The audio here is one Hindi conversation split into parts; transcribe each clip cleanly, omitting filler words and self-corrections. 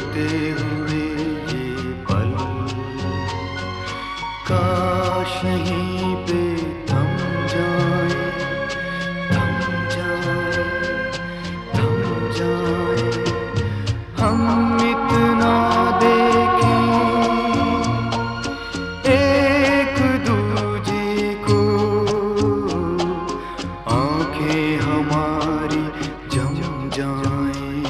उड़ते हुए ये पल, काश यहीं पे थम जाए, थम जाए, थम जाए। हम इतना देखें एक दूजे को, आंखें हमारी जम जाए।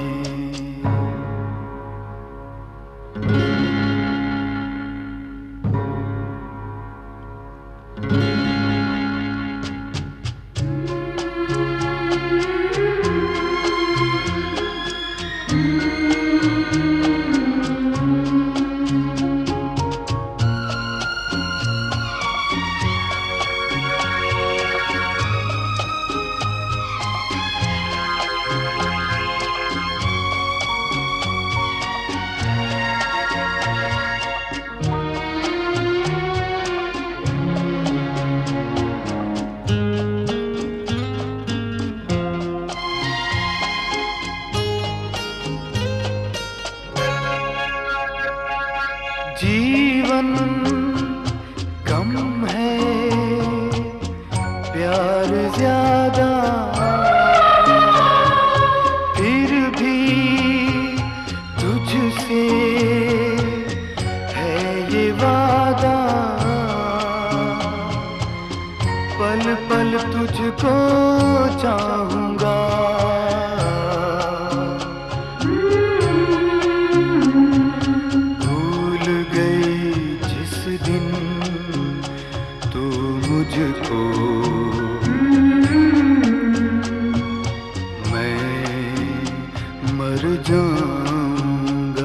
जीवन कम है, प्यार ज्यादा, फिर भी तुझसे है ये वादा। पल पल तुझको चाहूंगा, मुझको मैं मर जाऊंगा।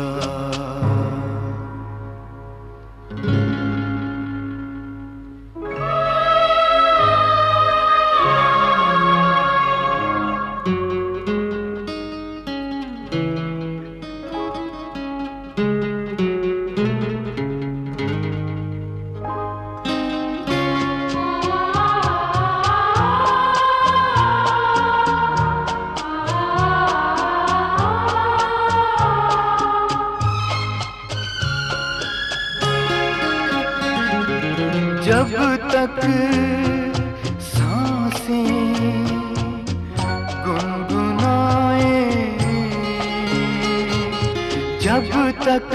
जब तक सांसें गुनगुनाए, जब तक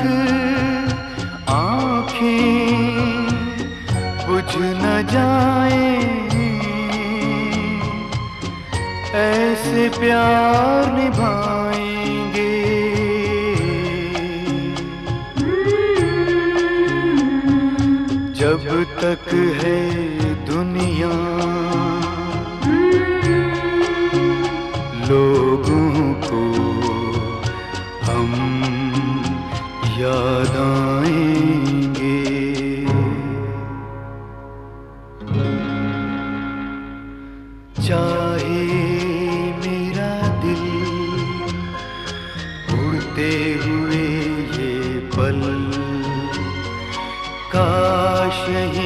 आँखें बुझ न जाए, ऐसे प्यार निभाएंगे। जब तक है दुनिया, लोगों को हम याद आएंगे। चाहे मेरा दिल उड़ते हुए ये पल, काश यहीं